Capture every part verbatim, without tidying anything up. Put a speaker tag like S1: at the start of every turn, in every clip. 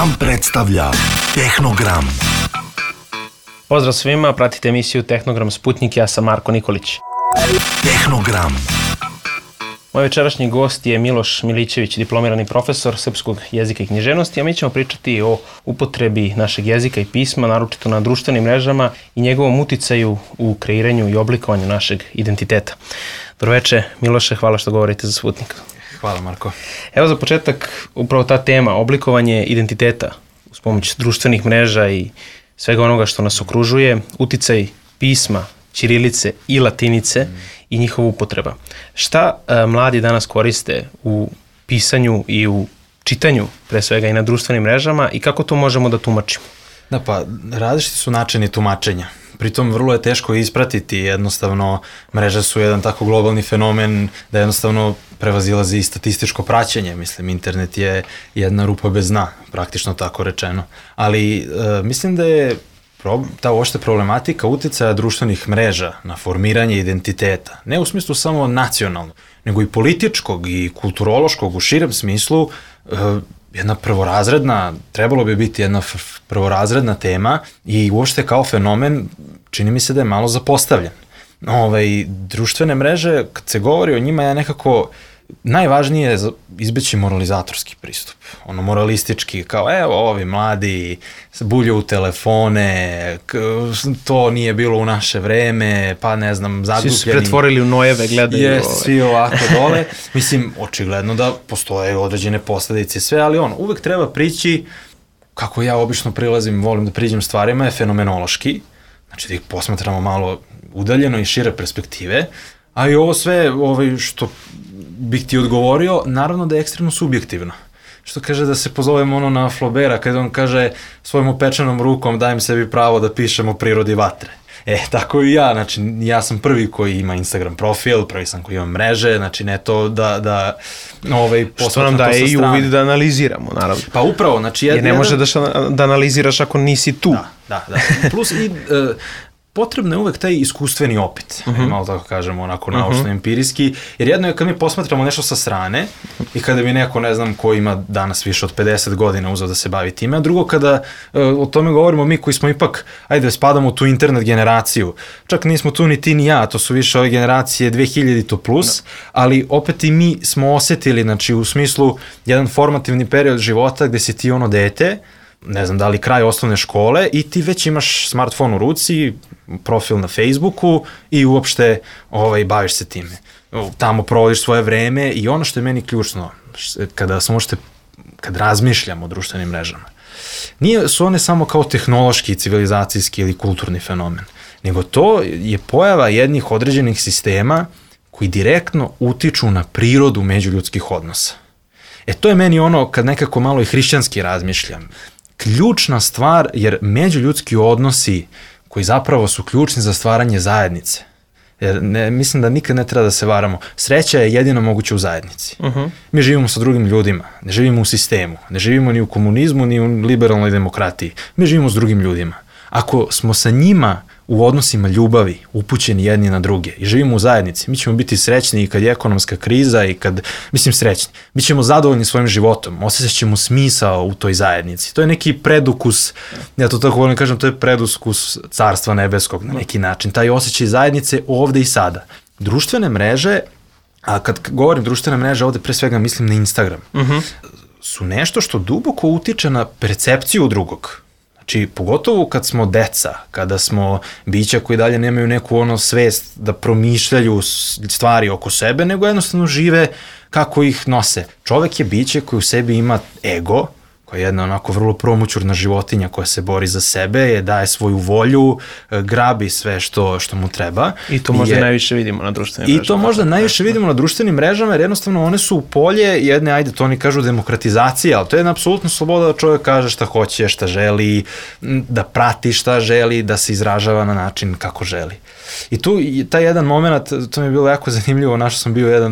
S1: Gram predstavlja Tehnogram.
S2: Pozdrav svima, pratite emisiju Tehnogram Sputnik, ja sam Marko Nikolić.
S1: Tehnogram.
S2: Moj večerašnji gost je Miloš Milićević, diplomirani profesor srpskog jezika i književnosti, a mi ćemo pričati o upotrebi našeg jezika i pisma, naročito na društvenim mrežama i njegovom uticaju u kreiranju i oblikovanju našeg identiteta. Dobroveče, Miloše, hvala što govorite za Sputnik.
S3: Hvala, Marko.
S2: Evo za početak, upravo ta tema, oblikovanje identiteta uz pomoć društvenih mreža i svega onoga što nas okružuje, uticaj pisma, ćirilice i latinice mm. i njihova upotreba. Šta a, mladi danas koriste u pisanju i u čitanju, pre svega i na društvenim mrežama, i kako to možemo da tumačimo?
S3: Da, pa različiti su načini tumačenja. Pritom vrlo je teško ispratiti, jednostavno mreže su jedan tako globalni fenomen da jednostavno prevazilazi i statističko praćenje. Mislim, internet je jedna rupa bez dna, praktično tako rečeno. Ali e, mislim da je ta uopšte problematika uticaja društvenih mreža na formiranje identiteta, ne u smislu samo nacionalnog, nego i političkog i kulturološkog u širem smislu, e, jedna prvorazredna, trebalo bi biti jedna prvorazredna tema i uopšte kao fenomen čini mi se da je malo zapostavljen. Ovaj, društvene mreže, kad se govori o njima, je nekako najvažnije je izbeći moralizatorski pristup. Ono moralistički, kao evo ovi mladi bulju u telefone, to nije bilo u naše vreme, pa ne znam, zagubljeni.
S2: Svi su pretvorili u nojeve, gledaju.
S3: Jest, ove. Svi ovako dole. Mislim, očigledno da postoje određene posledice sve, ali ono, uvek treba prići, kako ja obično prilazim, volim da priđem stvarima, je fenomenološki, znači da ih posmatramo malo udaljeno i šire perspektive, a i ovo sve ovaj, što bih ti odgovorio, naravno da je ekstremno subjektivno. Što kaže da se pozovemo ono na Flaubera, kada on kaže svojom upečenom rukom dajem sebi pravo da pišem o prirodi vatre. E, tako i ja, znači ja sam prvi koji ima Instagram profil, prvi sam koji ima mreže, znači ne to da, da ovaj, posmatram to sa strane.
S2: Što nam daje i uvid da analiziramo, naravno.
S3: Pa upravo, znači...
S2: Jer ne jedan... može da, da analiziraš ako nisi tu.
S3: Da, da, da. Plus i... Uh, potrebno je uvek taj iskustveni opet, uh-huh. malo tako kažemo, onako naučno, uh-huh. empirijski, jer jedno je kad mi posmatramo nešto sa strane i kada mi neko, ne znam, ko ima danas više od pedeset godina uzeo da se bavi time, a drugo kada uh, o tome govorimo mi koji smo ipak, ajde, spadamo u tu internet generaciju, čak nismo tu ni ti ni ja, to su više ove generacije dve hiljadite plus, no. ali opet i mi smo osetili, znači u smislu jedan formativni period života gde si ti ono dete, ne znam da li kraj osnovne škole i ti već imaš smartfon u ruci, profil na Facebooku i uopšte ovaj, baviš se time. Tamo provodiš svoje vreme i ono što je meni ključno, kada sam uopšte, kad razmišljam o društvenim mrežama, nije su one samo kao tehnološki, civilizacijski ili kulturni fenomen, nego to je pojava jednih određenih sistema koji direktno utiču na prirodu međuljudskih odnosa. E to je meni ono kad nekako malo i hrišćanski razmišljam. Ključna stvar, jer međuljudski odnosi koji zapravo su ključni za stvaranje zajednice. Jer ne, mislim da nikad ne treba da se varamo. Sreća je jedino moguća u zajednici. Uh-huh. Mi živimo sa drugim ljudima, ne živimo u sistemu, ne živimo ni u komunizmu, ni u liberalnoj demokratiji. Mi živimo s drugim ljudima. Ako smo sa njima u odnosima ljubavi upućeni jedni na druge i živimo u zajednici, mi ćemo biti srećni i kad je ekonomska kriza i kad, mislim srećni, mi ćemo zadovoljni svojim životom, osjećat ćemo smisao u toj zajednici. To je neki predukus, ja to tako volim kažem, to je predukus carstva nebeskog na neki način, taj osjećaj zajednice ovde i sada. Društvene mreže, a kad govorim društvene mreže, ovde pre svega mislim na Instagram, uh-huh. su nešto što duboko utiče na percepciju drugog. Znači, pogotovo kad smo deca, kada smo bića koji dalje nemaju neku ono svest da promišljaju stvari oko sebe, nego jednostavno žive kako ih nose. Čovek je biće koji u sebi ima ego, koja je jedna onako vrlo promućurna životinja koja se bori za sebe, je daje svoju volju, grabi sve što, što mu treba.
S2: I to možda je, najviše vidimo na društvenim mrežama.
S3: I to možda najviše vidimo na društvenim mrežama, jer jednostavno one su polje jedne, ajde, to oni kažu demokratizacija, ali to je jedna apsolutna sloboda da čovjek kaže šta hoće, šta želi, da prati šta želi, da se izražava na način kako želi. I tu taj jedan moment, to mi je bilo jako zanimljivo, našao sam bio jedan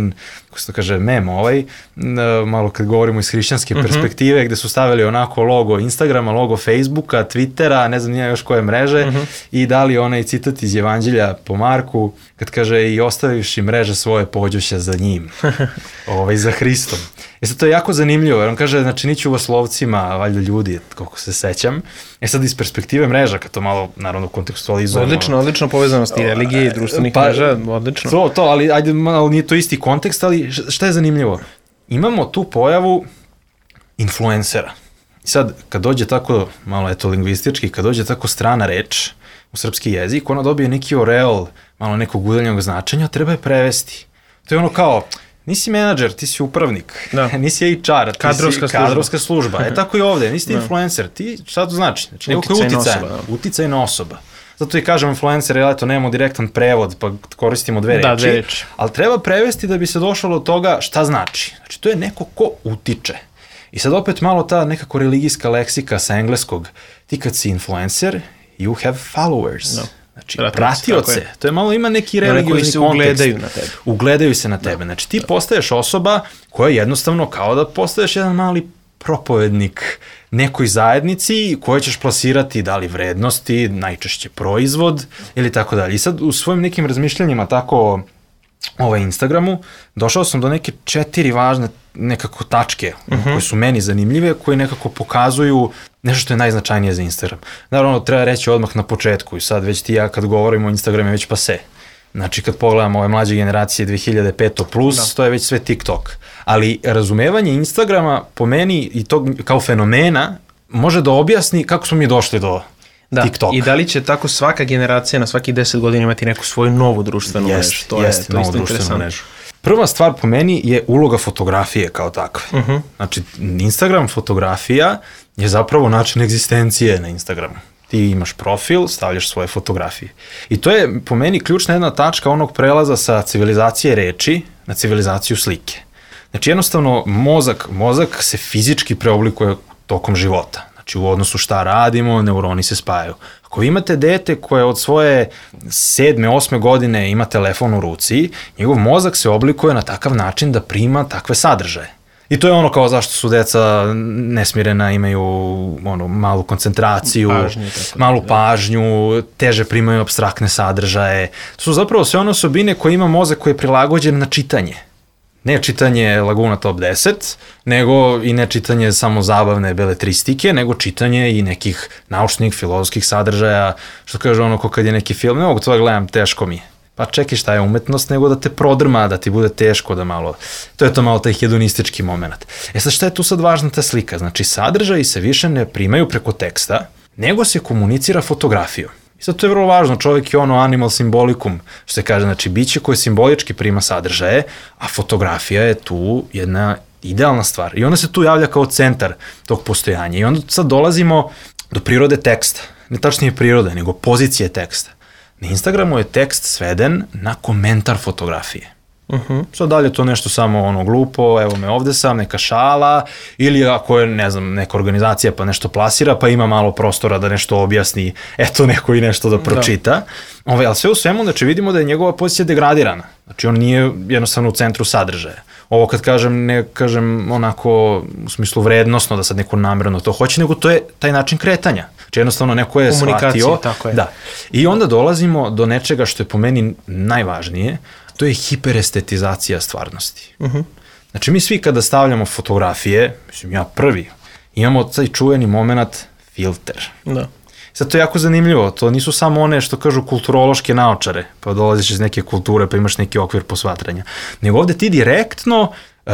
S3: kako se to kaže, mem ovaj, malo kad govorimo iz hrišćanske mm-hmm. perspektive, gde su stavili onako logo Instagrama, logo Facebooka, Twittera, ne znam nije još koje mreže, mm-hmm. i dali onaj citat iz Evanđelja po Marku, kad kaže i ostavivši mreže svoje pođoše za njim, ovaj, za Hristom. E sad to je jako zanimljivo, jer on kaže, znači niću vas lovcima, valjda ljudi, koliko se sećam. E sad iz perspektive mreža, kad to malo, naravno, kontekstualizujemo.
S2: Odlično, odlično povezanost i religije i društvenih
S3: pa,
S2: mreža, odlično.
S3: To, to, ali ajde, malo nije to isti kontekst, ali šta je zanimljivo? Imamo tu pojavu influencera. I sad, kad dođe tako, malo eto lingvistički, kad dođe tako strana reč u srpski jezik, ona dobije neki oreol, malo nekog udaljenog značenja, treba je prevesti. To je ono kao, nisi menadžer, ti si upravnik, da. Nisi H R, ti
S2: kadrovska
S3: si kadrovska služba. služba. E tako i ovde, nisi ti influencer, ti šta to znači? Znači neko ko je uticajan, uticajna osoba. Zato i kažem influencer, jer eto, nemamo direktan prevod, pa koristimo dve reči.
S2: Da, dve reči.
S3: Ali treba prevesti da bi se došlo do toga šta znači. Znači, to je neko ko utiče. I sad opet malo ta nekako religijska leksika sa engleskog. Ti kad si influencer, you have followers. No. Znači, pratioce. Je. To je malo, ima neki religiozni kontekst.
S2: Ugledaju na tebe.
S3: Ugledaju se na tebe. Da. Znači, ti da. postaješ osoba koja je jednostavno kao da postaješ jedan mali propovednik nekoj zajednici koje ćeš plasirati da li vrednosti, najčešće proizvod ili tako dalje. I sad u svojim nekim razmišljanjima tako ovaj Instagramu došao sam do neke četiri važne nekako tačke uh-huh. koje su meni zanimljive, koje nekako pokazuju nešto što je najznačajnije za Instagram. Naravno, treba reći odmah na početku i sad već ti ja kad govorimo o Instagramu je već pase. Znači kad pogledamo ove mlađe generacije dve hiljade pet plus, da. To je već sve TikTok. Ali razumevanje Instagrama po meni i to kao fenomena može da objasni kako smo mi došli do da. TikToka.
S2: I da li će tako svaka generacija na svaki deset godina imati neku svoju novu društvenu
S3: jest,
S2: mrežu? To
S3: jest, je to novu društvenu mrežu. Prva stvar po meni je uloga fotografije kao takve. Uh-huh. Znači Instagram fotografija je zapravo način egzistencije na Instagramu. Ti imaš profil, stavljaš svoje fotografije. I to je po meni ključna jedna tačka onog prelaza sa civilizacije reči na civilizaciju slike. Znači jednostavno mozak, mozak se fizički preoblikuje tokom života. Znači u odnosu šta radimo, neuroni se spajaju. Ako vi imate dete koje od svoje sedme, osme godine ima telefon u ruci, njegov mozak se oblikuje na takav način da prima takve sadržaje. I to je ono kao zašto su deca nesmirena, imaju ono, malu koncentraciju, pažnju, malu pažnju, teže primaju apstraktne sadržaje. To su zapravo sve one osobine koje ima mozak koji je prilagođen na čitanje. Ne čitanje Laguna Top deset, nego i ne čitanje samo zabavne beletristike, nego čitanje i nekih naučnih, filozofskih sadržaja, što kaže ono ko kad je neki film, ne mogu to da gledam, teško mi je. Pa čekaj šta je umetnost, nego da te prodrma, da ti bude teško, da malo, to je to malo taj hedonistički moment. E sad šta je tu sad važna ta slika? Znači sadržaji se više ne primaju preko teksta, nego se komunicira fotografijom. I sad to je vrlo važno, čovjek je ono animal simbolikum, što se kaže, znači biće koje simbolički prima sadržaje, a fotografija je tu jedna idealna stvar. I onda se tu javlja kao centar tog postojanja. I onda sad dolazimo do prirode teksta. Ne tačnije prirode, nego pozicije teksta. Na Instagramu je tekst sveden na komentar fotografije. Uh-huh. Sad dalje je to nešto samo ono glupo, evo me ovde sam, neka šala, ili ako je, ne znam, neka organizacija pa nešto plasira, pa ima malo prostora da nešto objasni, eto neko i nešto da pročita. Da. Ove, ali sve u svemu, znači vidimo da je njegova pozicija degradirana. Znači on nije jednostavno u centru sadržaja. Ovo kad kažem, ne kažem onako u smislu vrednosno da sad neko namerno to hoće, nego to je taj način kretanja. Znači jednostavno neko je shvatio.
S2: Tako je.
S3: Da. I onda dolazimo do nečega što je po meni najvažnije, to je hiperestetizacija stvarnosti. Uh-huh. Znači mi svi kada stavljamo fotografije, mislim ja prvi, imamo taj čuveni moment filter. Da. Sad to je jako zanimljivo, to nisu samo one što kažu kulturološke naočare, pa dolaziš iz neke kulture pa imaš neki okvir posmatranja, nego ovde ti direktno uh,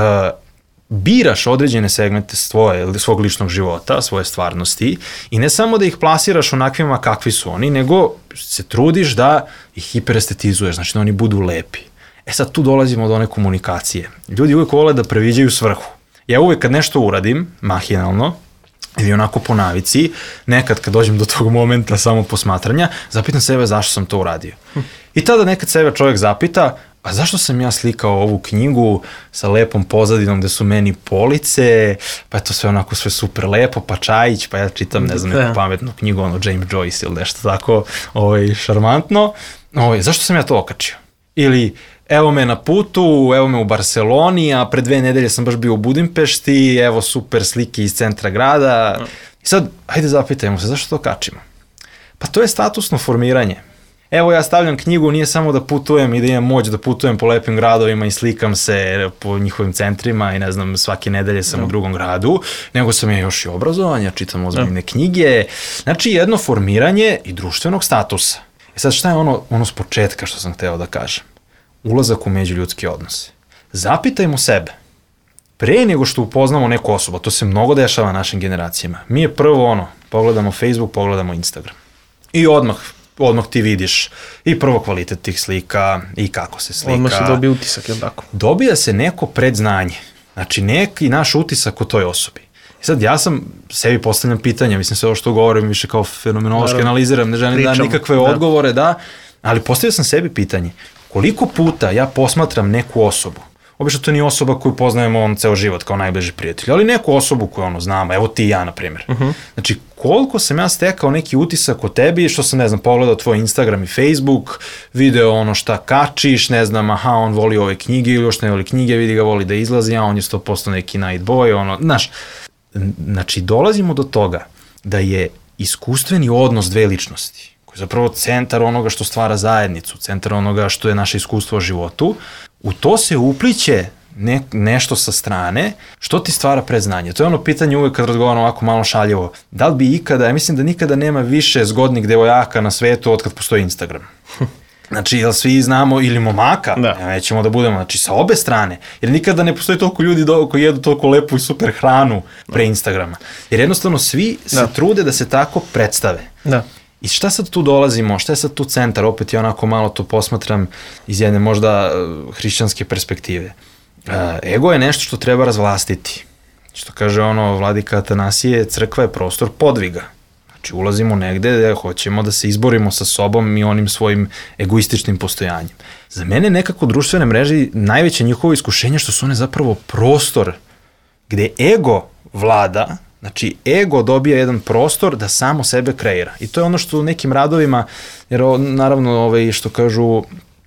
S3: biraš određene segmente svoje, svog ličnog života, svoje stvarnosti i ne samo da ih plasiraš onakvima kakvi su oni, nego se trudiš da ih hiperestetizuješ, znači da oni budu lepi. E sad tu dolazimo do one komunikacije. Ljudi uvijek vole da previđaju svrhu. Ja uvijek kad nešto uradim, mahinalno, ili onako po navici, nekad kad dođem do tog momenta samo posmatranja, zapitam sebe zašto sam to uradio. Hm. I tada nekad sebe čovjek zapita, a zašto sam ja slikao ovu knjigu sa lepom pozadinom gde su meni police, pa je to sve onako sve super lepo, pa Čajić, pa ja čitam, ne znam, neku pametnu knjigu, ono James Joyce ili nešto tako ovaj, šarmantno. Ovaj, zašto sam ja to okačio? Ili evo me na putu, evo me u Barceloni, a pre dve nedelje sam baš bio u Budimpešti, evo super slike iz centra grada. I sad, hajde zapitajmo se, zašto to kačimo? Pa to je statusno formiranje. Evo ja stavljam knjigu, nije samo da putujem i da imam moć da putujem po lepim gradovima i slikam se po njihovim centrima i ne znam, svake nedelje sam no. u drugom gradu, nego sam je još i obrazovanja, čitam ozbiljne no. knjige. Znači jedno formiranje i društvenog statusa. I sad šta je ono, ono s početka što sam hteo da kažem? Ulazak u međuljudske odnose. Zapitajmo sebe, pre nego što upoznamo neku osobu, to se mnogo dešava našim generacijama, mi je prvo ono, pogledamo Facebook, pogledamo Instagram. I odmah, odmah ti vidiš i prvo kvalitet tih slika i kako se slika.
S2: Odmah se dobije utisak, je li tako?
S3: Dobija se neko predznanje, znači neki naš utisak o toj osobi. I sad ja sam, sebi postavljam pitanja, mislim sve ovo što govorim više kao fenomenološki analiziram, ne želim da nikakve da. odgovore, da, ali postavio sam sebi pitanje, koliko puta ja posmatram neku osobu, obično to nije osoba koju poznajemo on ceo život kao najbliži prijatelj, ali neku osobu koju ono znamo, evo ti i ja na primjer. Uh -huh. Znači koliko sam ja stekao neki utisak o tebi, što sam ne znam pogledao tvoj Instagram i Facebook, video ono šta kačiš, ne znam, aha on voli ove knjige ili još ne voli knjige, vidi ga voli da izlazi, a on je sto posto neki night boy, ono, znaš, znači dolazimo do toga da je iskustveni odnos dve ličnosti, koji je zapravo centar onoga što stvara zajednicu, centar onoga što je naše iskustvo o životu, u to se upliće ne, nešto sa strane, što ti stvara predznanje. To je ono pitanje uvek kad razgovaramo ovako malo šaljivo. Da li bi ikada, ja mislim da nikada nema više zgodnih devojaka na svetu od kad postoji Instagram. Znači, jel svi znamo, ili momaka, da. Ja, nećemo da budemo, znači sa obe strane, jer nikada ne postoji toliko ljudi do, koji jedu toliko lepu i super hranu pre Instagrama. Jer jednostavno svi se da. trude da se tako predstave. Da. I šta sad tu dolazimo, šta je sad tu centar, opet ja onako malo to posmatram iz jedne možda hrišćanske perspektive. Uh, ego je nešto što treba razvlastiti. Što kaže ono vladika Atanasije, crkva je prostor podviga. Znači ulazimo negde gde hoćemo da se izborimo sa sobom i onim svojim egoističnim postojanjem. Za mene nekako društvene mreže najveće njihovo iskušenje što su one zapravo prostor gde ego vlada. Znači, ego dobija jedan prostor da samo sebe kreira. I to je ono što u nekim radovima, jer naravno, ovaj, što kažu, uh,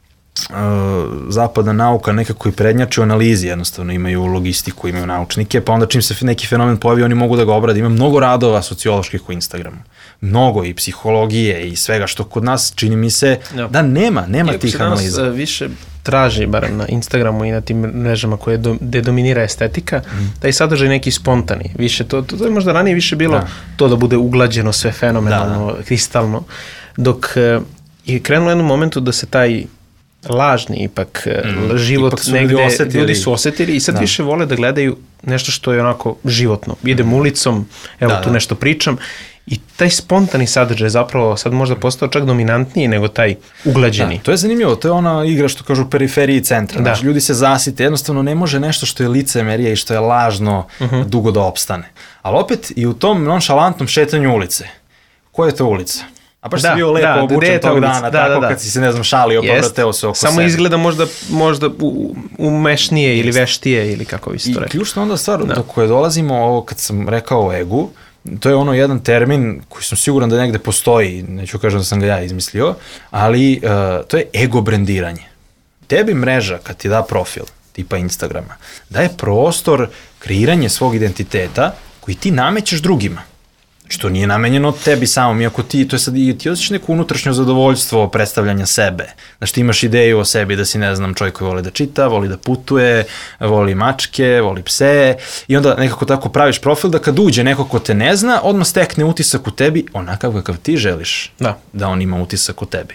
S3: zapadna nauka nekako i prednjači u analizi, jednostavno imaju logistiku, imaju naučnike, pa onda čim se neki fenomen pojavi, oni mogu da ga obrade. Ima mnogo radova socioloških u Instagramu. Mnogo i psihologije i svega što kod nas čini mi se ja. da nema, nema Iako tih analiza.
S2: Iako se više traži, barem na Instagramu i na tim mrežama koje do, gde dominira estetika, mm. da i sadržaj neki spontani. Više to, to, to je možda ranije više bilo da. to da bude uglađeno, sve fenomenalno, da, da. kristalno, dok uh, je krenulo u jednom momentu da se taj lažni ipak mm. život ipak negde, ljudi, osetili. ljudi su osetili i sad da. više vole da gledaju nešto što je onako životno. Idem mm. ulicom, evo da, tu da. nešto pričam. I taj spontani sadržaj zapravo sad možda postao čak dominantniji nego taj uglađeni.
S3: Da, to je zanimljivo, to je ona igra što kažu periferiji centra. Da. Znači, ljudi se zasite, jednostavno ne može nešto što je licemerije i što je lažno uh-huh. dugo da opstane. Ali opet i u tom nonšalantnom šetanju ulice. Koja je to ulica? A baš da, si bio lepo da, obučen tog dana, da, tako da, da. kad si se, ne znam, šalio, pa vrateo se oko
S2: Samo
S3: sebe.
S2: izgleda možda, možda u, umešnije ili veštije ili kako vi se to rekli.
S3: I ključna onda stvar da. do koje dolazimo, ovo kad sam rekao o egu, to je ono jedan termin koji sam siguran da negde postoji, neću kažem da sam ga ja izmislio, ali uh, to je ego brendiranje. Tebi mreža kad ti da profil, tipa Instagrama, daje prostor kreiranje svog identiteta koji ti namećeš drugima. Znači to nije namenjeno tebi samom, iako ti, to je sad i ti osjećaš neko unutrašnjo zadovoljstvo predstavljanja sebe. Znači ti imaš ideju o sebi da si, ne znam, čovjek koji voli da čita, voli da putuje, voli mačke, voli pse i onda nekako tako praviš profil da kad uđe neko ko te ne zna, odmah stekne utisak u tebi onakav kakav ti želiš da, da on ima utisak u tebi.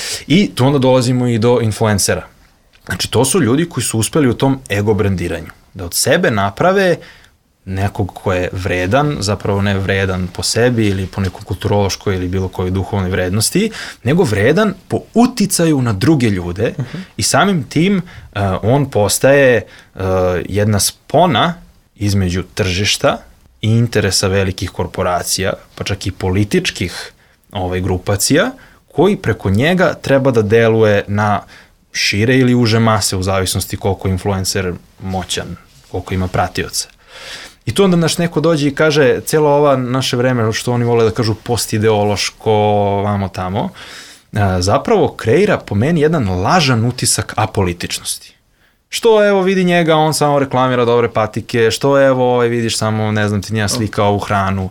S3: I tu onda dolazimo i do influencera. Znači to su ljudi koji su uspeli u tom ego brandiranju. Da od sebe naprave nekog ko je vredan, zapravo ne vredan po sebi ili po nekoj kulturološkoj ili bilo kojoj duhovnoj vrednosti, nego vredan po uticaju na druge ljude uh-huh. i samim tim uh, on postaje uh, jedna spona između tržišta i interesa velikih korporacija, pa čak i političkih ovaj, grupacija, koji preko njega treba da deluje na šire ili uže mase u zavisnosti koliko je influencer moćan, koliko ima pratioca. I tu onda naš neko dođe i kaže, cijelo ova naše vreme, što oni vole da kažu postideološko, vamo tamo, a, zapravo kreira po meni jedan lažan utisak apolitičnosti. Što evo vidi njega, on samo reklamira dobre patike, što evo ovaj, vidiš samo, ne znam ti, nja slika ovu hranu.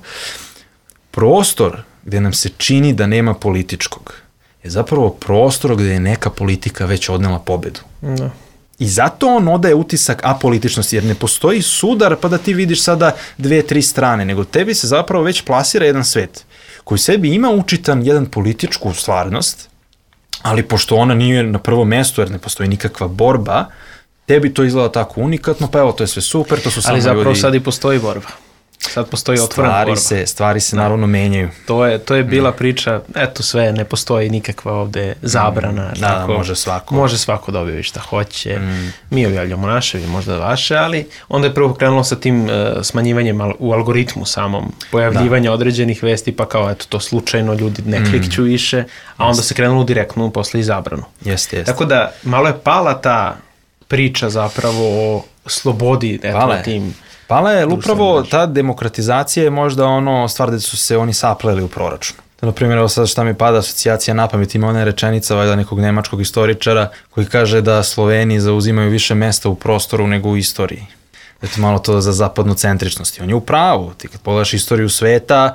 S3: Prostor gde nam se čini da nema političkog je zapravo prostor gde je neka politika već odnela pobedu.
S2: No.
S3: I zato on odaje utisak apolitičnosti, jer ne postoji sudar pa da ti vidiš sada dve, tri strane, nego tebi se zapravo već plasira jedan svet koji sebi ima učitan jedan političku stvarnost, ali pošto ona nije na prvom mestu jer ne postoji nikakva borba, tebi to izgleda tako unikatno, pa evo, to je sve super, to su samo
S2: ali
S3: ljudi...
S2: Ali zapravo sad i postoji borba. Sad postoji otvorena
S3: stvari
S2: borba.
S3: Se, stvari se da. naravno menjaju.
S2: To je, to je bila priča, eto sve, ne postoji nikakva ovde zabrana.
S3: Mm, da, tako, da, može svako.
S2: Može svako da objavi šta hoće.
S3: Mm.
S2: Mi objavljamo naše, vi možda vaše, ali onda je prvo krenulo sa tim uh, smanjivanjem al u algoritmu samom, pojavljivanja da. određenih vesti, pa kao eto to slučajno ljudi ne klikću mm. više, a onda se krenulo direktno posle i zabranu.
S3: Jeste, jeste.
S2: Tako da malo je pala ta priča zapravo o slobodi, eto
S3: Pale.
S2: tim...
S3: Pala je upravo ta demokratizacija je možda ono stvar da su se oni sapleli u proračunu. Na primjer, evo sad šta mi pada asocijacija na pamet, ima ona rečenica valjda nekog nemačkog istoričara koji kaže da Sloveni zauzimaju više mesta u prostoru nego u istoriji. Eto malo to za zapadnocentričnosti. On je u pravu. Ti kad pogledaš istoriju sveta,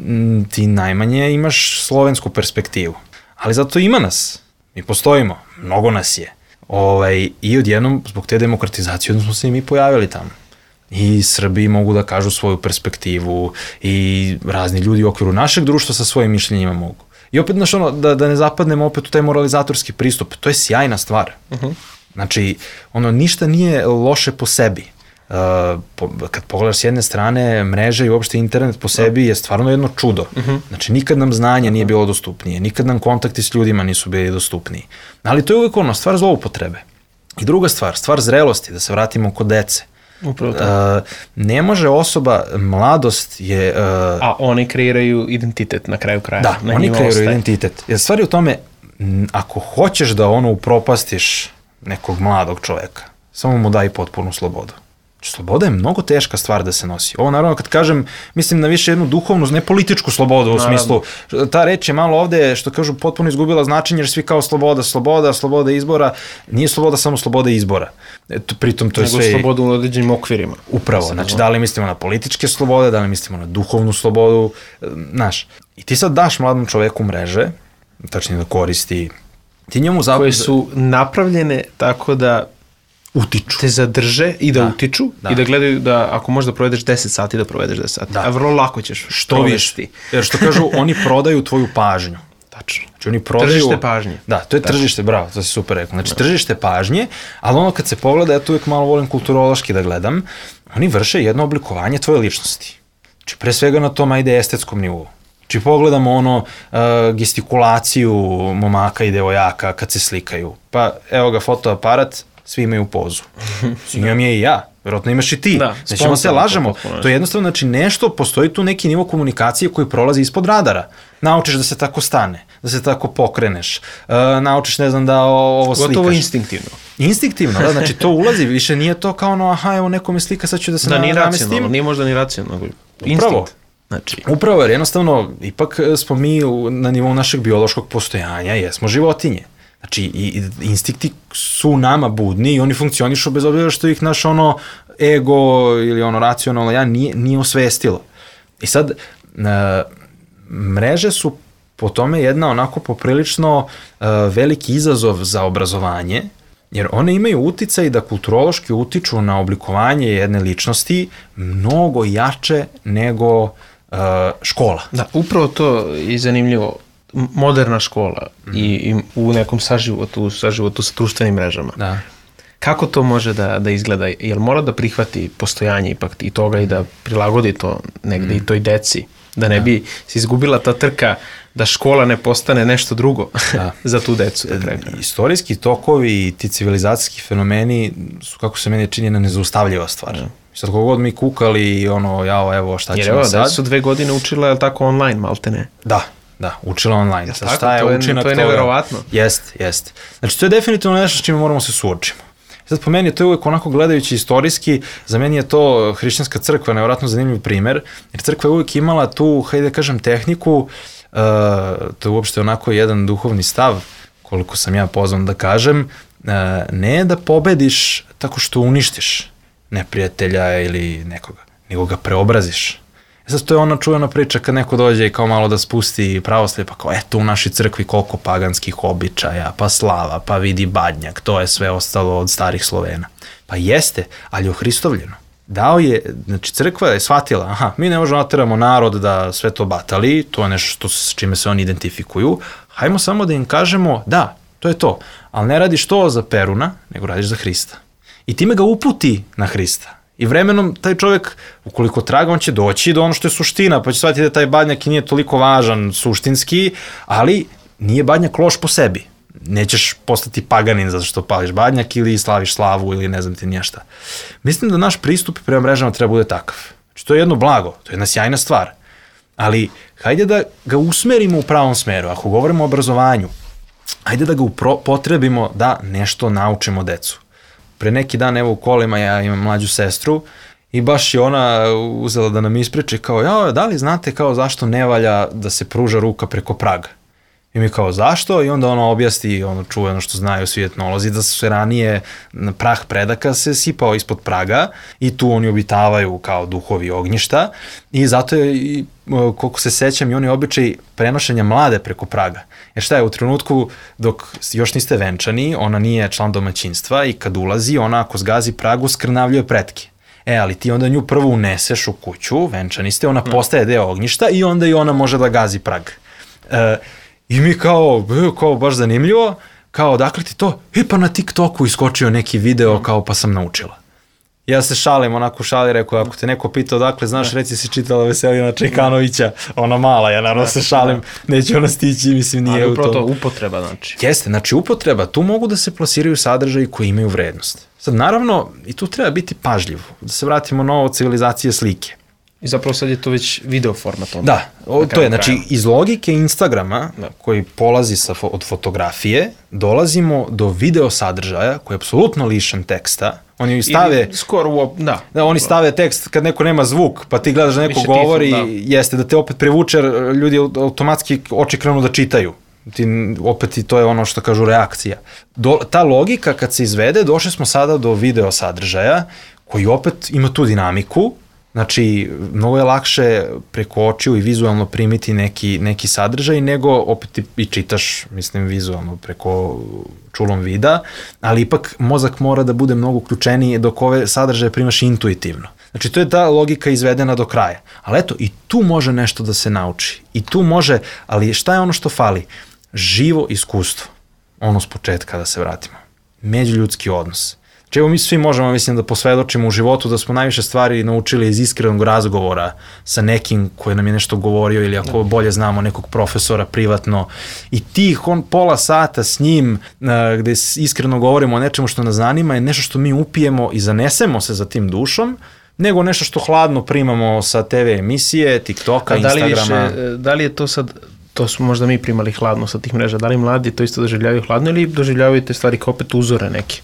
S3: ti najmanje imaš slovensku perspektivu. Ali zato ima nas. Mi postojimo. Mnogo nas je. Ovaj, I odjednom, zbog te demokratizacije, odnosno smo se i mi pojavili tamo. I Srbi mogu da kažu svoju perspektivu i razni ljudi u okviru našeg društva sa svojim mišljenjima mogu. I opet, znaš, ono, da, da ne zapadnemo opet u taj moralizatorski pristup, to je sjajna stvar. Uh-huh. Znači, ono, ništa nije loše po sebi. Uh, po, kad pogledaš s jedne strane, mreža i uopšte internet po sebi je stvarno jedno čudo. Uh-huh. Znači, nikad nam znanje nije bilo dostupnije, nikad nam kontakti s ljudima nisu bili dostupniji. Ali to je uvijek ono, stvar zloupotrebe. I druga stvar, stvar zrelosti, da se vratimo kod dece.
S2: Upravo to.
S3: Uh, ne može mladost je... Uh,
S2: A oni kreiraju identitet na kraju kraja.
S3: Da,
S2: na
S3: oni kreiraju
S2: ostaje.
S3: identitet. Jer stvar je u tome, m, ako hoćeš da ono upropastiš nekog mladog čoveka, samo mu daj potpunu slobodu. Sloboda je mnogo teška stvar da se nosi. Ovo naravno kad kažem, mislim na više jednu duhovnu, ne političku slobodu u naravno. Smislu. Ta reč je malo ovde, što kažu, potpuno izgubila značenje jer svi kao sloboda, sloboda, sloboda izbora. Nije sloboda samo sloboda izbora. Eto, pritom to je
S2: nego
S3: sve... Nego
S2: slobodu u određenim okvirima.
S3: Upravo. Znači da li mislimo na političke slobode, da li mislimo na duhovnu slobodu, znaš. I ti sad daš mladom čoveku mreže, tačnije da koristi, ti njemu zapravo...
S2: Koje su napravljene tako da
S3: utiču.
S2: Te zadrže i da, da utiču
S3: da. I
S2: da gledaju da ako možeš da provedeš deset sati, da provedeš deset sati. Da. A vrlo lako ćeš
S3: što
S2: provesti.
S3: Više. Jer što kažu, oni prodaju tvoju pažnju.
S2: Tačno.
S3: Znači oni prodaju...
S2: Tržište pažnje.
S3: Da, to je Tačno. Tržište, bravo, to si super rekao. Znači da. Tržište pažnje, ali ono kad se pogleda, ja tu uvijek malo volim kulturološki da gledam, oni vrše jedno oblikovanje tvoje ličnosti. Znači pre svega na tom ajde estetskom nivou. Znači pogledamo ono uh, gestikulaciju momaka i devojaka kad se slikaju. Pa evo ga fotoaparat, svi imaju pozu. Imam je i ja, vjerojatno imaš i ti. Da, nećemo se lažemo. To je jednostavno, znači nešto, postoji tu neki nivo komunikacije koji prolazi ispod radara. Naučiš da se tako stane, da se tako pokreneš, uh, naučiš, ne znam, da ovo slikaš.
S2: Gotovo instinktivno.
S3: Instinktivno, da, znači to ulazi, više nije to kao ono, aha, evo neko me slika, sad ću da se
S2: da,
S3: namestim.
S2: Da, nije racionalno, nije možda ni racionalno, instinkt.
S3: Upravo.
S2: Znači.
S3: Upravo, jer jednostavno, ipak smo mi na nivou našeg biološkog postojanja, jesmo životinje. Znači, i instinkti su nama budni i oni funkcionišu bez obzira što ih naš ono ego ili ono racionalno ja nije, nije osvestilo. I sad, uh, mreže su po tome jedna onako poprilično uh, veliki izazov za obrazovanje, jer one imaju uticaj da kulturološki utiču na oblikovanje jedne ličnosti mnogo jače nego uh, škola.
S2: Da, upravo to je zanimljivo. Moderna škola mm. i, i u nekom saživotu, saživotu sa društvenim mrežama.
S3: Da.
S2: Kako to može da, da izgleda? Jel mora da prihvati postojanje ipak i toga i da prilagodi to negde mm. i toj deci? Da ne da. bi se izgubila ta trka da škola ne postane nešto drugo da. za tu decu. Da
S3: Istorijski tokovi i ti civilizacijski fenomeni su, kako se meni čini, nezaustavljiva stvar. Da. Sad kogod mi kukali, ono, jao, evo, šta ćemo
S2: evo,
S3: sad?
S2: Jer evo, da su dve godine učila, je li tako, online, malte ne?
S3: Da. Da, učila online.
S2: Ja, tako, šta je, je učinak toga? To je neverovatno.
S3: Jest, jest. Znači, to je definitivno nešto s čime moramo se suočimo. Sad, po meni je to uvijek onako gledajući istorijski, za meni je to hrišćanska crkva, nevjerojatno zanimljiv primer, jer crkva je uvijek imala tu, hajde da kažem, tehniku uh, to je uopšte onako jedan duhovni stav, koliko sam ja pozvan da kažem, uh, ne da pobediš tako što uništiš neprijatelja ili nekoga, nego ga preobraziš. E sad, to je ona čuvena priča kad neko dođe i kao malo da spusti pravoslje, pa kao eto u našoj crkvi koliko paganskih običaja, pa slava, pa vidi badnjak, to je sve ostalo od starih Slovena. Pa jeste, ali je ohristovljeno. Dao je, znači crkva je shvatila, aha, mi ne možemo nateramo narod da sve to batali, to je nešto što, s čime se oni identifikuju, hajmo samo da im kažemo, da, to je to, ali ne radiš to za Peruna, nego radiš za Hrista. I time ga uputi na Hrista. I vremenom taj čovjek, ukoliko traga, on će doći do ono što je suština, pa će shvatiti da taj badnjak i nije toliko važan suštinski, ali nije badnjak loš po sebi. Nećeš postati paganin zato što pališ badnjak ili slaviš slavu ili ne znam ti niješta. Mislim da naš pristup prema mrežama treba bude takav. Znači, to je jedno blago, to je jedna sjajna stvar. Ali hajde da ga usmerimo u pravom smeru. Ako govorimo o obrazovanju, hajde da ga upotrebimo da nešto naučimo decu. Pre neki dan, evo u kolima, ja imam mlađu sestru i baš je ona uzela da nam ispriči kao, ja, da li znate kao zašto ne valja da se pruža ruka preko praga? I mi kao, zašto? I onda ona objasni, ono čuje ono što znaju svi etnolozi, da su se ranije prah predaka se sipao ispod praga i tu oni obitavaju kao duhovi ognjišta i zato je, koliko se sećam, i oni običaj prenošenja mlade preko praga. Jer šta je, u trenutku dok još niste venčani, ona nije član domaćinstva i kad ulazi, ona ako zgazi pragu, skrnavljuje pretke. E, ali ti onda nju prvo uneseš u kuću, venčani ste, ona postaje deo ognjišta i onda i ona može da gazi prag. E, I mi kao, kao baš zanimljivo, kao odakle ti to? E pa na TikToku iskočio neki video kao pa sam naučila. Ja se šalim, onako šali, rekao, ako te neko pita odakle, znaš, reci si čitala Veselina Čekanovića, ona mala, ja naravno se šalim, neće ona stići, mislim, nije u to.
S2: Ali upravo to, upotreba, znači.
S3: Jeste, znači upotreba, tu mogu da se plasiraju sadržaji koji imaju vrednost. Sad, naravno, i tu treba biti pažljiv, da se vratimo na ovo civilizacije slike.
S2: I zapravo sad je to već video format. Onda,
S3: da, o, to je, znači iz logike Instagrama, da, koji polazi sa, od fotografije, dolazimo do video sadržaja koji je apsolutno lišen teksta. Oni stave,
S2: ili skoro u, da.
S3: Da, oni stave tekst kad neko nema zvuk, pa ti gledaš da neko više govori, tifo, da. Jeste da te opet privuče, ljudi automatski oči krenu da čitaju. Ti, opet i to je ono što kažu reakcija. Do, ta logika kad se izvede, došli smo sada do video sadržaja koji opet ima tu dinamiku. Znači, mnogo je lakše preko očiju i vizualno primiti neki, neki sadržaj, nego opet i čitaš, mislim, vizualno preko čulom vida, ali ipak mozak mora da bude mnogo uključeniji dok ove sadržaje primaš intuitivno. Znači, to je ta logika izvedena do kraja. Ali eto, i tu može nešto da se nauči. I tu može, ali šta je ono što fali? Živo iskustvo. Ono s početka da se vratimo. Međuljudski odnos. Čevo mi svi možemo, mislim, da posvedočimo u životu da smo najviše stvari naučili iz iskrenog razgovora sa nekim koji nam je nešto govorio ili ako bolje znamo nekog profesora privatno i tih on pola sata s njim gde iskreno govorimo o nečemu što nas zanima je nešto što mi upijemo i zanesemo se za tim dušom, nego nešto što hladno primamo sa te ve emisije, TikToka,
S2: da li
S3: Instagrama.
S2: Više, da li je to sad, to smo možda mi primali hladno sa tih mreža, da li mladi to isto doživljavaju hladno ili doživljavaju te stvari kao opet uzore neke?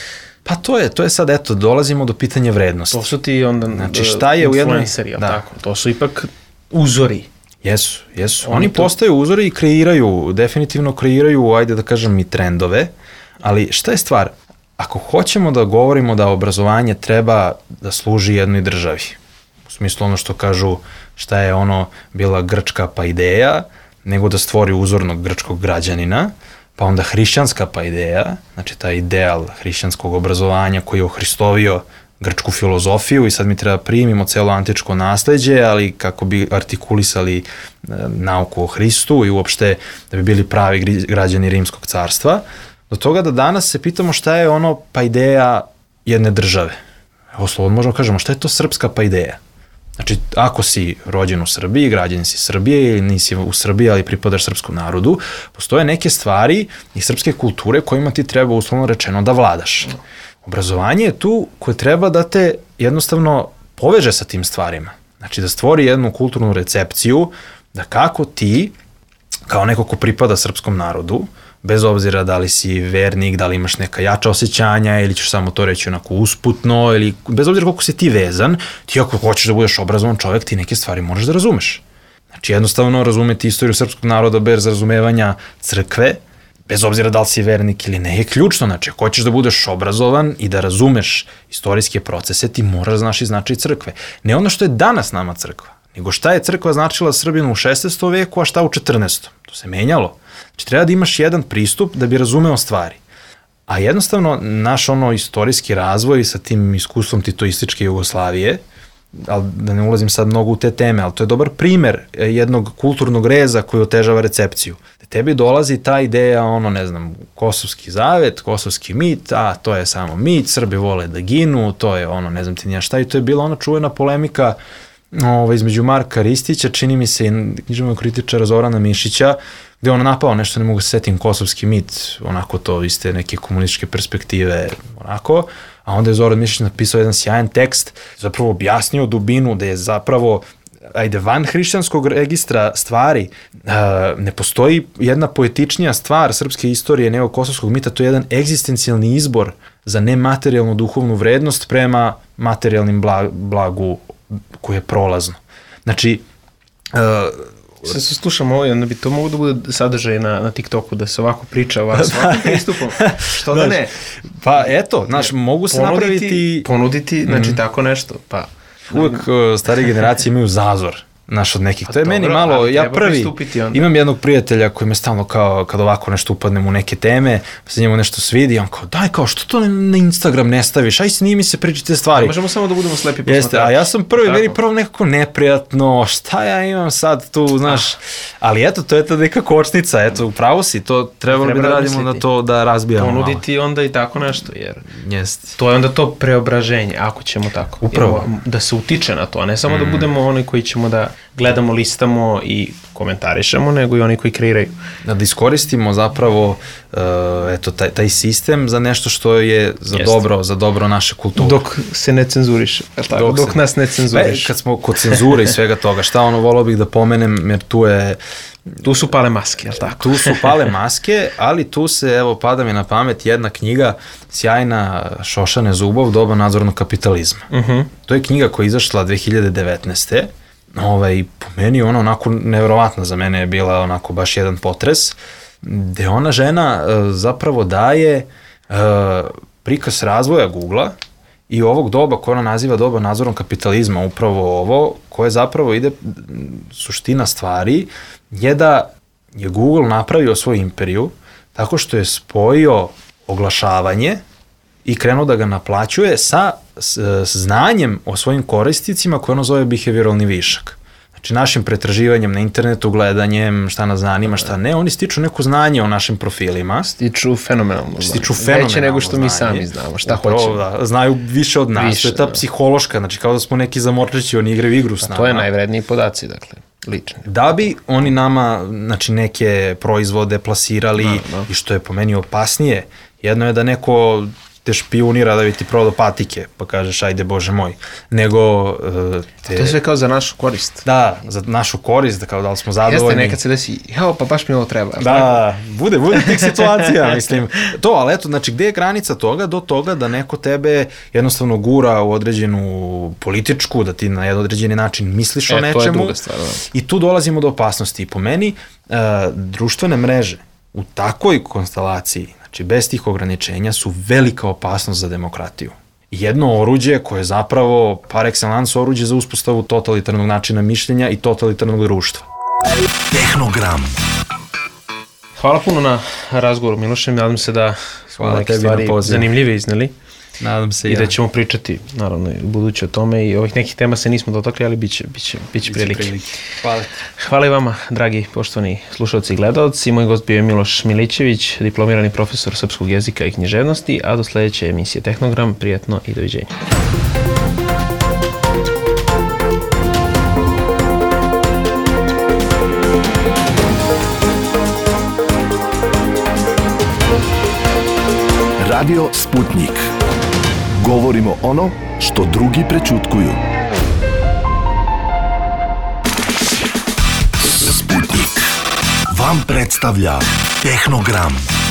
S3: Pa to je, to je sad, eto, dolazimo do pitanja vrednosti.
S2: To su ti onda
S3: znači, šta je u jednoj...
S2: influenceri, da. Tako, to su ipak uzori.
S3: Jesu, jesu. Oni, Oni to... postaju uzori i kreiraju, definitivno kreiraju, ajde da kažem, i trendove, ali šta je stvar? Ako hoćemo da govorimo da obrazovanje treba da služi jednoj državi, u smislu ono što kažu šta je ono bila grčka pa ideja, nego da stvori uzornog grčkog građanina, pa onda hrišćanska pa ideja, znači taj ideal hrišćanskog obrazovanja koji je ohristovio grčku filozofiju i sad mi treba primimo celo antičko nasleđe, ali kako bi artikulisali e, nauku o Hristu i uopšte da bi bili pravi građani Rimskog carstva, do toga da danas se pitamo šta je ono pa ideja jedne države. Evo slobodno možemo kažemo šta je to srpska pa ideja. Znači, ako si rođen u Srbiji, građan si Srbije ili nisi u Srbiji, ali pripadaš srpskom narodu, postoje neke stvari i srpske kulture kojima ti treba uslovno rečeno da vladaš. Obrazovanje je tu koje treba da te jednostavno poveže sa tim stvarima. Znači, da stvori jednu kulturnu recepciju da kako ti, kao neko ko pripada srpskom narodu, bez obzira da li si vernik, da li imaš neka jača osjećanja ili ćeš samo to reći onako usputno ili bez obzira koliko si ti vezan, ti ako hoćeš da budeš obrazovan čovjek, ti neke stvari moraš da razumeš. Znači jednostavno razumeti istoriju srpskog naroda bez razumevanja crkve, bez obzira da li si vernik ili ne, je ključno. Znači, ako hoćeš da budeš obrazovan i da razumeš istorijske procese, ti moraš znaš i značaj crkve. Ne ono što je danas nama crkva, nego šta je crkva značila Srbinu u šesnaestom veku, a šta u četrnaestom. To se menjalo. Znači, treba da imaš jedan pristup da bi razumeo stvari. A jednostavno, naš ono istorijski razvoj sa tim iskustvom titoističke Jugoslavije, ali da ne ulazim sad mnogo u te teme, ali to je dobar primer jednog kulturnog reza koji otežava recepciju. Da tebi dolazi ta ideja, ono, ne znam, kosovski zavet, kosovski mit, a to je samo mit, Srbi vole da ginu, to je ono, ne znam ti nija šta, i to je bila ona čuvena polemika ovo, između Marka Ristića, čini mi se i književnog kritičara Zorana Mišića, gde on napao nešto, ne mogu se setim, kosovski mit, onako to iste neke komunističke perspektive, onako, a onda je Zoran Mišić napisao jedan sjajan tekst, zapravo objasnio dubinu da je zapravo, ajde, van hrišćanskog registra stvari, ne postoji jedna poetičnija stvar srpske istorije nego kosovskog mita, to je jedan egzistencijalni izbor za nematerijalnu duhovnu vrednost prema materijalnim blagu koje je prolazno. Znači,
S2: Sve se slušamo ovo i onda bi to mogu da bude sadržaj na, na TikToku, da se ovako priča ovako svakom pristupom. Što da ne?
S3: Pa eto, znaš, mogu se
S2: ponuditi,
S3: napraviti...
S2: Ponuditi, znači mm. tako nešto, pa...
S3: Uvek uh, starije generacije imaju zazor, znaš, od nekih. Pa to je dobro, meni malo, ja prvi, imam jednog prijatelja koji me stalno kao, kad ovako nešto upadnem u neke teme, pa se njemu nešto svidi, on kao, daj, kao, što to na Instagram ne staviš, aj se nije mi se pričati te stvari.
S2: Ne možemo samo da budemo slepi posmatrači.
S3: Jeste, a ja sam prvi, meni prvo nekako neprijatno, šta ja imam sad tu, znaš, ah. ali eto, to je ta neka kočnica, eto, upravo si, to trebalo Treba bi da radimo misliti. Da to da razbijamo.
S2: Ponuditi malo. Onda i tako nešto, jer
S3: Jeste.
S2: To je onda to preobraženje, ako ćemo tako.
S3: Upravo.
S2: Jer, da se utiče na to, a ne samo mm. da budemo oni koji ćemo da gledamo, listamo i komentarišemo, nego i oni koji kreiraju.
S3: Da iskoristimo zapravo uh, eto, taj, taj sistem za nešto što je za Jeste. dobro, za dobro naše kulture.
S2: Dok se ne cenzuriše, tako, dok, dok se, nas ne cenzuriše.
S3: Kad smo kod cenzure i svega toga, šta ono volao bih da pomenem, jer tu je...
S2: Tu su pale maske, jel tako?
S3: Tu su pale maske, ali tu se, evo, pada mi na pamet jedna knjiga sjajna Šošane Zubov, Doba nadzornog kapitalizma.
S2: Uh-huh.
S3: To je knjiga koja je izašla dve hiljade devetnaeste. Ovaj, po meni ona onako neverovatna, za mene je bila onako baš jedan potres, gde ona žena uh, zapravo daje uh, prikaz razvoja Google-a i ovog doba koje ona naziva doba nadzornog kapitalizma, upravo ovo, koje zapravo ide, suština stvari je da je Google napravio svoju imperiju tako što je spojio oglašavanje i krenuo da ga naplaćuje sa s, s znanjem o svojim korisnicima koje ono zove behavioralni višak. Znači našim pretraživanjem na internetu, gledanjem, šta nas zanima, šta ne, oni stiču neko znanje o našim profilima.
S2: Stiču fenomenalno znanje.
S3: Stiču fenomenalno
S2: Veće nego što
S3: znanje.
S2: Mi sami znamo, šta
S3: Upravo,
S2: hoćemo.
S3: Da, znaju više od nas, više, to je ta da. Psihološka, znači kao da smo neki zamorčići, oni igraju igru s nama.
S2: To je najvredniji podaci, dakle, lični.
S3: Da bi oni nama, znači, neke proizvode plasirali da, da. I što je po meni opasnije, jedno je da neko te špijunira da bi ti prodao patike, pa kažeš ajde bože moj, nego... Uh, te...
S2: To je sve kao za našu korist.
S3: Da, za našu korist, da kao da li smo zadovoljni.
S2: Jeste, nekad se desi, jao, pa baš mi ovo treba.
S3: Da, bude, bude tih situacija, mislim. To, ali eto, znači, gde je granica toga do toga da neko tebe jednostavno gura u određenu političku, da ti na jedan određeni način misliš e, o nečemu. To je druga stvar, da. I tu dolazimo do opasnosti. I po meni, uh, društvene mreže u takvoj konstelaciji, znači bez tih ograničenja, su velika opasnost za demokratiju. Jedno oruđe koje je zapravo par excellence oruđe za uspostavu totalitarnog načina mišljenja i totalitarnog društva.
S1: Tehnogram.
S2: Hvala puno na razgovoru, Miloše. Nadam se da smo neke stvari zanimljive izneli.
S3: Nadam se
S2: i
S3: ja.
S2: da ćemo pričati, naravno, u buduće o tome i ovih nekih tema se nismo dotakli, ali bit će, bit će, bit će prilike. prilike.
S3: Hvala.
S2: Hvala i vama, dragi poštovani slušalci i gledalci. Moj gost bio je Miloš Milićević, diplomirani profesor srpskog jezika i književnosti, a do sledeće emisije Tehnogram, prijatno i doviđenja.
S1: Radio Sputnik. Govorimo ono što drugi prećutkuju. Sputnik vam predstavlja Tehnogram.